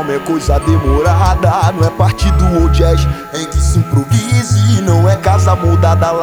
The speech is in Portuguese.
é coisa demorada. Não é partido ou jazz em que se improvise, não é casa mudada.